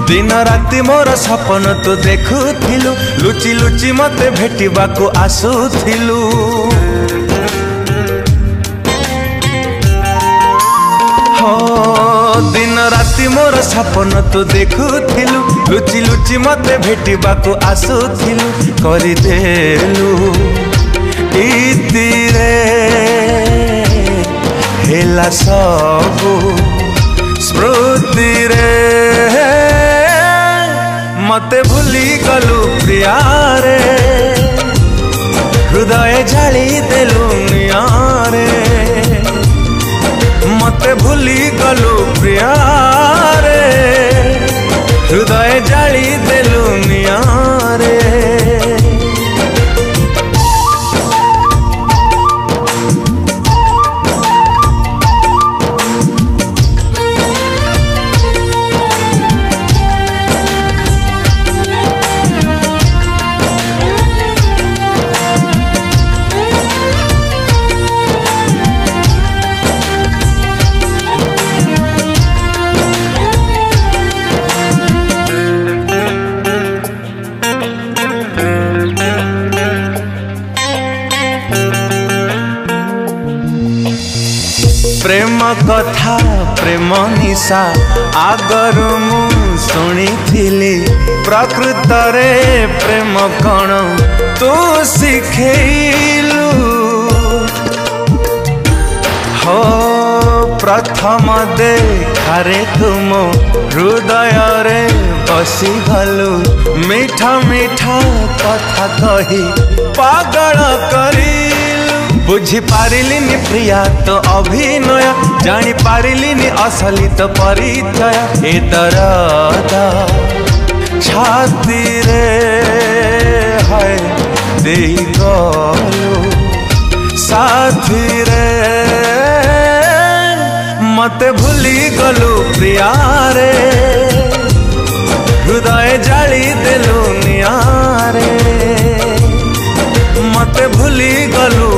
दिन राति मोर सपन तू देखुथिलु लुचि लुचि मते भेटिबाकू आसुथिलु हो दिन राति मोर सपन तू देखुथिलु लुचि लुचि मते भेटिबाकू आसुथिलु करिदेलु इतिरे हेला सबु स्मृति रे मते भूली गलु प्रिया रे हृदय जाली देलु निया रे मते भूली गलु प्रिया रे हृदय जाली देलु निया रे प्रेम कथा प्रेम निशा आगरु मु शुणी प्रकृत रे प्रेम कण तू शिखेलु हो प्रथम देखारे तुम हृदय रे बसी गलु मीठा मीठा कथा कही पागल करी बुझी पारिलिनी प्रिया तो अभिनय जानी पारिलिनी असली तो परिचय ए दर्द छाती रे है देई गलु साथी रे मते भूली गलु प्रिया रे हृदय जाली देलु निया रे मते भूली गलु